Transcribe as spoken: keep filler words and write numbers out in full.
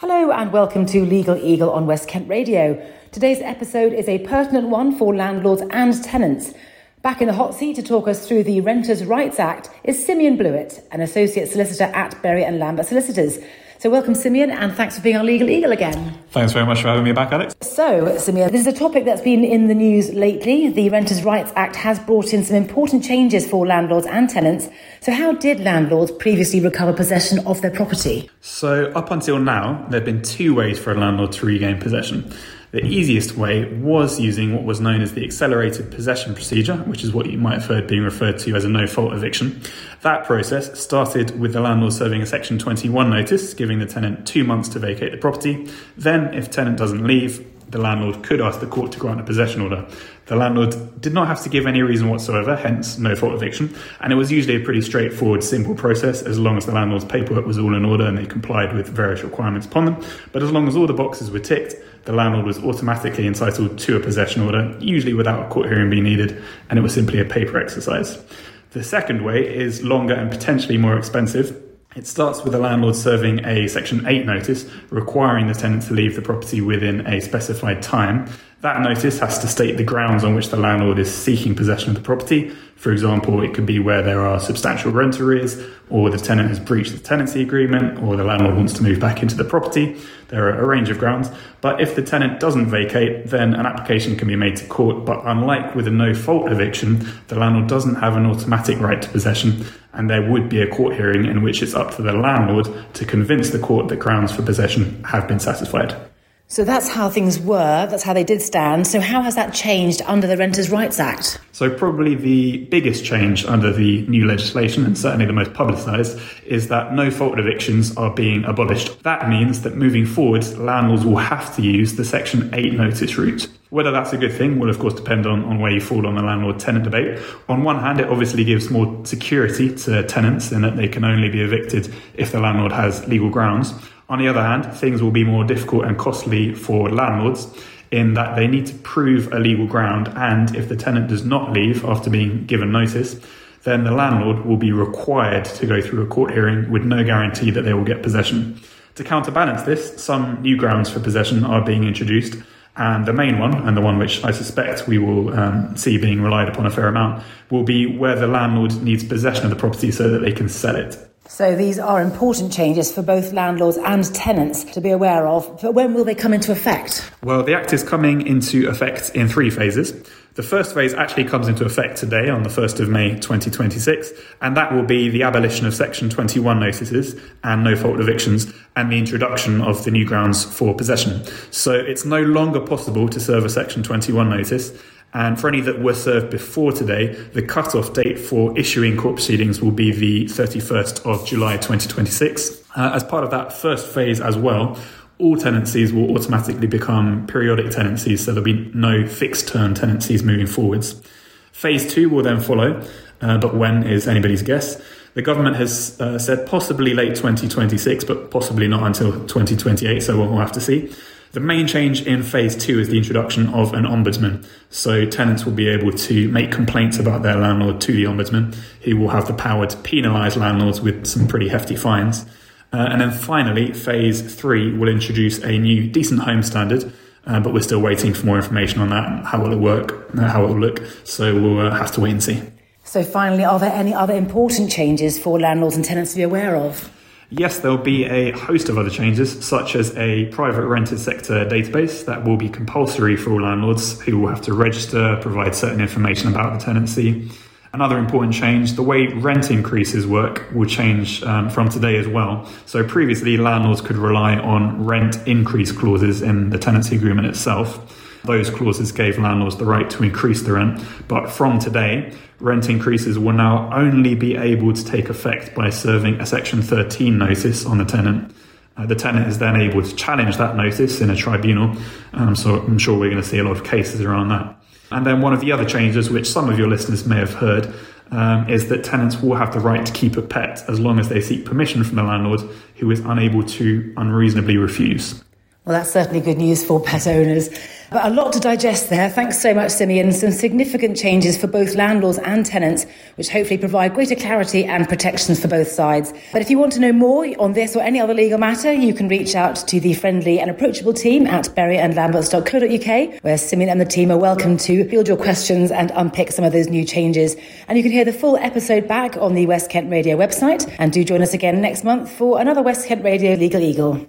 Hello and welcome to Legal Eagle on West Kent Radio. Today's episode is a pertinent one for landlords and tenants. Back in the hot seat to talk us through the Renters' Rights Act is Simeon Blewett, an Associate Solicitor at Berry and Lambert Solicitors. So welcome, Simeon, and thanks for being on Legal Eagle again. Thanks very much for having me back, Alex. So, Simeon, this is a topic that's been in the news lately. The Renters' Rights Act has brought in some important changes for landlords and tenants. So how did landlords previously recover possession of their property? So up until now, there have been two ways for a landlord to regain possession. The easiest way was using what was known as the accelerated possession procedure, which is what you might have heard being referred to as a no-fault eviction. That process started with the landlord serving a Section twenty-one notice, giving the tenant two months to vacate the property. Then, if tenant doesn't leave, the landlord could ask the court to grant a possession order. The landlord did not have to give any reason whatsoever, hence no-fault eviction, and it was usually a pretty straightforward, simple process as long as the landlord's paperwork was all in order and they complied with various requirements upon them. But as long as all the boxes were ticked, the landlord was automatically entitled to a possession order, usually without a court hearing being needed, and it was simply a paper exercise. The second way is longer and potentially more expensive. It starts with the landlord serving a Section eight notice requiring the tenant to leave the property within a specified time. That notice has to state the grounds on which the landlord is seeking possession of the property. For example, it could be where there are substantial rent arrears, or the tenant has breached the tenancy agreement, or the landlord wants to move back into the property. There are a range of grounds. But if the tenant doesn't vacate, then an application can be made to court. But unlike with a no-fault eviction, the landlord doesn't have an automatic right to possession, and there would be a court hearing in which it's up to the landlord to convince the court that grounds for possession have been satisfied. So that's how things were, that's how they did stand. So how has that changed under the Renters' Rights Act? So probably the biggest change under the new legislation, and certainly the most publicised, is that no-fault evictions are being abolished. That means that moving forward, landlords will have to use the Section eight notice route. Whether that's a good thing will, of course, depend on, on where you fall on the landlord-tenant debate. On one hand, it obviously gives more security to tenants in that they can only be evicted if the landlord has legal grounds. On the other hand, things will be more difficult and costly for landlords in that they need to prove a legal ground, and if the tenant does not leave after being given notice, then the landlord will be required to go through a court hearing with no guarantee that they will get possession. To counterbalance this, some new grounds for possession are being introduced, and the main one, and the one which I suspect we will um, see being relied upon a fair amount, will be where the landlord needs possession of the property so that they can sell it. So these are important changes for both landlords and tenants to be aware of. But when will they come into effect? Well, the Act is coming into effect in three phases. The first phase actually comes into effect today on the first of May twenty twenty-six, and that will be the abolition of Section twenty-one notices and no-fault evictions and the introduction of the new grounds for possession. So it's no longer possible to serve a Section twenty-one notice. And for any that were served before today, the cut-off date for issuing court proceedings will be the thirty-first of July twenty twenty-six. Uh, as part of that first phase as well, all tenancies will automatically become periodic tenancies, so there'll be no fixed-term tenancies moving forwards. Phase two will then follow, uh, but when is anybody's guess. The government has uh, said possibly late twenty twenty-six, but possibly not until twenty twenty-eight, so we'll have to see. The main change in phase two is the introduction of an ombudsman. So tenants will be able to make complaints about their landlord to the ombudsman, who will have the power to penalise landlords with some pretty hefty fines. Uh, and then finally, phase three will introduce a new decent home standard, uh, but we're still waiting for more information on that, how will it work, how it will look. So we'll uh, have to wait and see. So finally, are there any other important changes for landlords and tenants to be aware of? Yes, there'll be a host of other changes, such as a private rented sector database that will be compulsory for all landlords who will have to register, provide certain information about the tenancy. Another important change, the way rent increases work will change um, from today as well. So previously, landlords could rely on rent increase clauses in the tenancy agreement itself. Those clauses gave landlords the right to increase the rent, but from today, rent increases will now only be able to take effect by serving a Section thirteen notice on the tenant. Uh, the tenant is then able to challenge that notice in a tribunal, um, so I'm sure we're going to see a lot of cases around that. And then one of the other changes, which some of your listeners may have heard, um, is that tenants will have the right to keep a pet as long as they seek permission from the landlord, who is unable to unreasonably refuse. Well, that's certainly good news for pet owners. But a lot to digest there. Thanks so much, Simeon. Some significant changes for both landlords and tenants, which hopefully provide greater clarity and protections for both sides. But if you want to know more on this or any other legal matter, you can reach out to the friendly and approachable team at berry and lamberts dot co dot uk, where Simeon and the team are welcome to field your questions and unpick some of those new changes. And you can hear the full episode back on the West Kent Radio website. And do join us again next month for another West Kent Radio Legal Eagle.